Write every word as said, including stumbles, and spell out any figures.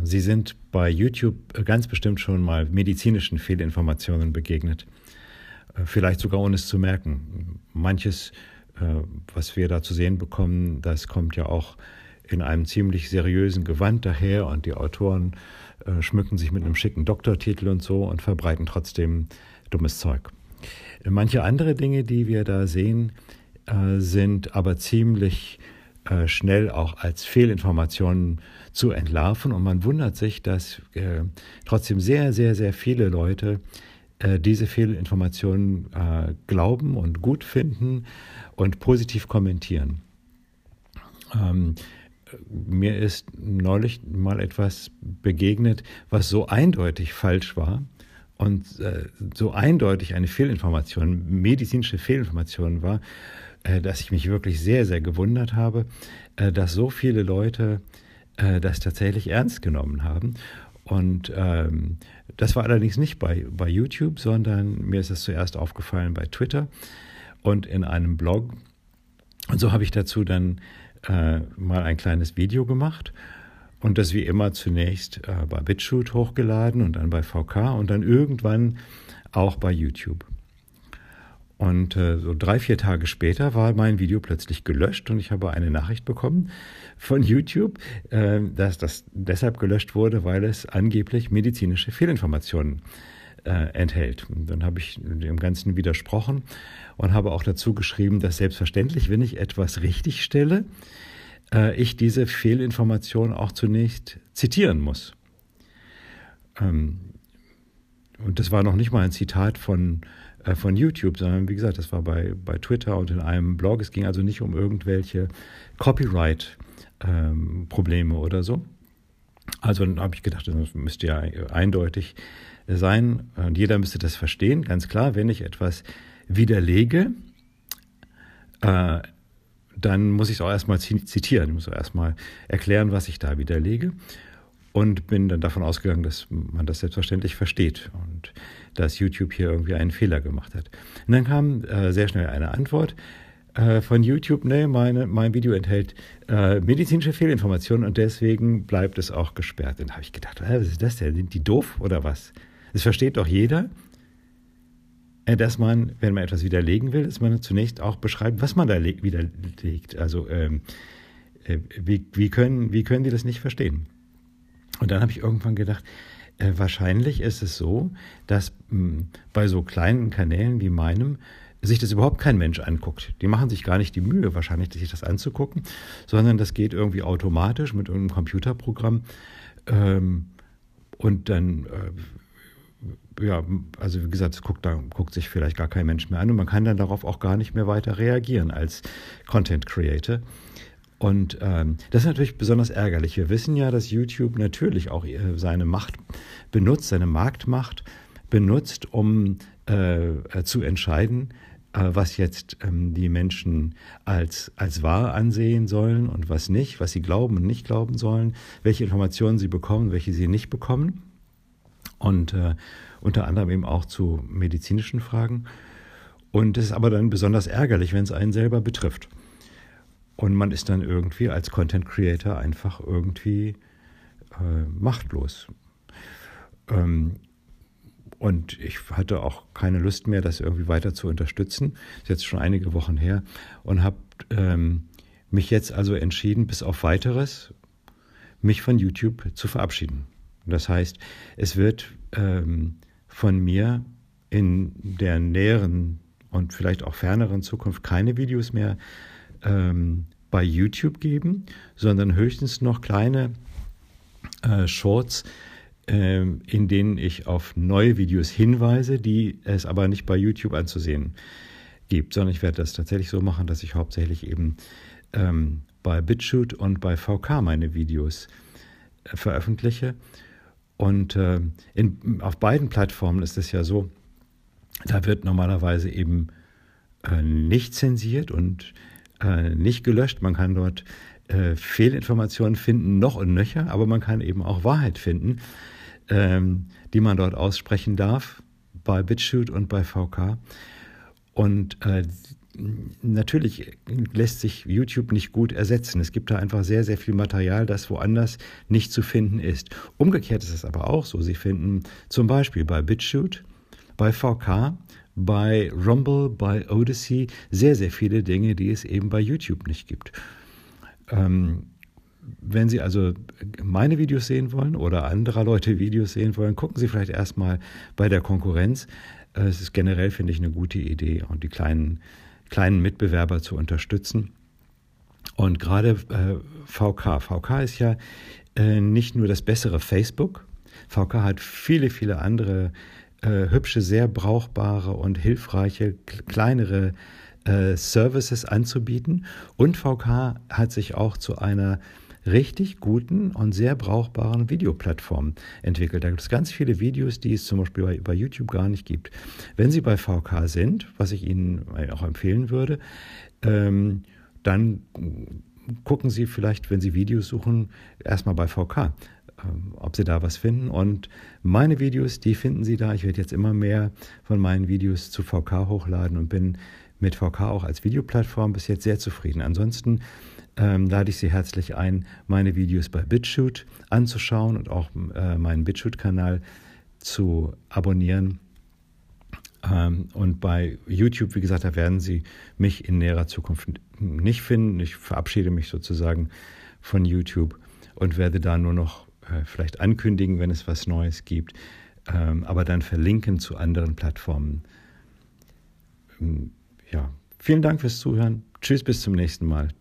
Sie sind bei YouTube ganz bestimmt schon mal medizinischen Fehlinformationen begegnet. Vielleicht sogar ohne es zu merken. Manches, was wir da zu sehen bekommen, das kommt ja auch in einem ziemlich seriösen Gewand daher und die Autoren schmücken sich mit einem schicken Doktortitel und so und verbreiten trotzdem dummes Zeug. Manche andere Dinge, die wir da sehen, sind aber ziemlich schnell auch als Fehlinformationen zu entlarven. Und man wundert sich, dass äh, trotzdem sehr, sehr, sehr viele Leute äh, diese Fehlinformationen äh, glauben und gut finden und positiv kommentieren. Ähm, mir ist neulich mal etwas begegnet, was so eindeutig falsch war und äh, so eindeutig eine Fehlinformation, medizinische Fehlinformation war, dass ich mich wirklich sehr, sehr gewundert habe, dass so viele Leute das tatsächlich ernst genommen haben. Und ähm, das war allerdings nicht bei, bei YouTube, sondern mir ist es zuerst aufgefallen bei Twitter und in einem Blog. Und so habe ich dazu dann äh, mal ein kleines Video gemacht und das wie immer zunächst äh, bei BitChute hochgeladen und dann bei V K und dann irgendwann auch bei YouTube. Und äh, so drei, vier Tage später war mein Video plötzlich gelöscht und ich habe eine Nachricht bekommen von YouTube, äh, dass das deshalb gelöscht wurde, weil es angeblich medizinische Fehlinformationen äh, enthält. Und dann habe ich dem Ganzen widersprochen und habe auch dazu geschrieben, dass selbstverständlich, wenn ich etwas richtigstelle, äh, ich diese Fehlinformation auch zunächst zitieren muss. Ähm, und das war noch nicht mal ein Zitat von von YouTube, sondern wie gesagt, das war bei, bei Twitter und in einem Blog. Es ging also nicht um irgendwelche Copyright-Probleme ähm, oder so. Also dann habe ich gedacht, das müsste ja eindeutig sein und jeder müsste das verstehen. Ganz klar, wenn ich etwas widerlege, äh, dann muss ich es auch erstmal zitieren. Ich muss auch erstmal erklären, was ich da widerlege. Und bin dann davon ausgegangen, dass man das selbstverständlich versteht und dass YouTube hier irgendwie einen Fehler gemacht hat. Und dann kam äh, sehr schnell eine Antwort äh, von YouTube, nee, meine, mein Video enthält äh, medizinische Fehlinformationen und deswegen bleibt es auch gesperrt. Dann habe ich gedacht, was ist das denn? Sind die doof oder was? Es versteht doch jeder, äh, dass man, wenn man etwas widerlegen will, dass man zunächst auch beschreibt, was man da widerlegt. Also ähm, äh, wie, wie, können, wie können die das nicht verstehen? Und dann habe ich irgendwann gedacht, äh, wahrscheinlich ist es so, dass mh, bei so kleinen Kanälen wie meinem sich das überhaupt kein Mensch anguckt. Die machen sich gar nicht die Mühe, wahrscheinlich sich das anzugucken, sondern das geht irgendwie automatisch mit irgendeinem Computerprogramm. Ähm, und dann, äh, ja, also wie gesagt, das guckt, da guckt sich vielleicht gar kein Mensch mehr an und man kann dann darauf auch gar nicht mehr weiter reagieren als Content Creator. Und ähm, das ist natürlich besonders ärgerlich. Wir wissen ja, dass YouTube natürlich auch äh, seine Macht benutzt, seine Marktmacht benutzt, um äh, äh, zu entscheiden, äh, was jetzt ähm, die Menschen als, als wahr ansehen sollen und was nicht, was sie glauben und nicht glauben sollen, welche Informationen sie bekommen, welche sie nicht bekommen. Und äh, unter anderem eben auch zu medizinischen Fragen. Und das ist aber dann besonders ärgerlich, wenn es einen selber betrifft. Und man ist dann irgendwie als Content Creator einfach irgendwie äh, machtlos. Ähm, und ich hatte auch keine Lust mehr, das irgendwie weiter zu unterstützen. Das ist jetzt schon einige Wochen her. Und habe ähm, mich jetzt also entschieden, bis auf Weiteres, mich von YouTube zu verabschieden. Das heißt, es wird ähm, von mir in der näheren und vielleicht auch ferneren Zukunft keine Videos mehr ähm, bei YouTube geben, sondern höchstens noch kleine äh, Shorts, äh, in denen ich auf neue Videos hinweise, die es aber nicht bei YouTube anzusehen gibt, sondern ich werde das tatsächlich so machen, dass ich hauptsächlich eben ähm, bei BitChute und bei V K meine Videos äh, veröffentliche. Und äh, in, auf beiden Plattformen ist es ja so, da wird normalerweise eben äh, nicht zensiert und äh, nicht gelöscht. Man kann dort äh, Fehlinformationen finden, noch und nöcher, aber man kann eben auch Wahrheit finden, ähm, die man dort aussprechen darf, bei BitChute und bei V K. Und äh, natürlich lässt sich YouTube nicht gut ersetzen. Es gibt da einfach sehr, sehr viel Material, das woanders nicht zu finden ist. Umgekehrt ist es aber auch so. Sie finden zum Beispiel bei BitChute, bei V K, bei Rumble, bei Odyssey sehr, sehr viele Dinge, die es eben bei YouTube nicht gibt. Ähm, wenn Sie also meine Videos sehen wollen oder anderer Leute Videos sehen wollen, gucken Sie vielleicht erstmal bei der Konkurrenz. Es ist generell, finde ich, eine gute Idee, und die kleinen, kleinen Mitbewerber zu unterstützen. Und gerade äh, V K. V K ist ja äh, nicht nur das bessere Facebook. V K hat viele, viele andere äh, hübsche, sehr brauchbare und hilfreiche, kleinere äh, Services anzubieten. Und V K hat sich auch zu einer richtig guten und sehr brauchbaren Videoplattformen entwickelt. Da gibt es ganz viele Videos, die es zum Beispiel bei, bei YouTube gar nicht gibt. Wenn Sie bei V K sind, was ich Ihnen auch empfehlen würde, ähm, dann gucken Sie vielleicht, wenn Sie Videos suchen, erstmal bei V K, ähm, ob Sie da was finden. Und meine Videos, die finden Sie da. Ich werde jetzt immer mehr von meinen Videos zu V K hochladen und bin mit V K auch als Videoplattform bis jetzt sehr zufrieden. Ansonsten ähm, lade ich Sie herzlich ein, meine Videos bei BitChute anzuschauen und auch äh, meinen BitChute-Kanal zu abonnieren. Ähm, und bei YouTube, wie gesagt, da werden Sie mich in näherer Zukunft nicht finden. Ich verabschiede mich sozusagen von YouTube und werde da nur noch äh, vielleicht ankündigen, wenn es was Neues gibt, ähm, aber dann verlinken zu anderen Plattformen. Ähm, ja, vielen Dank fürs Zuhören. Tschüss, bis zum nächsten Mal.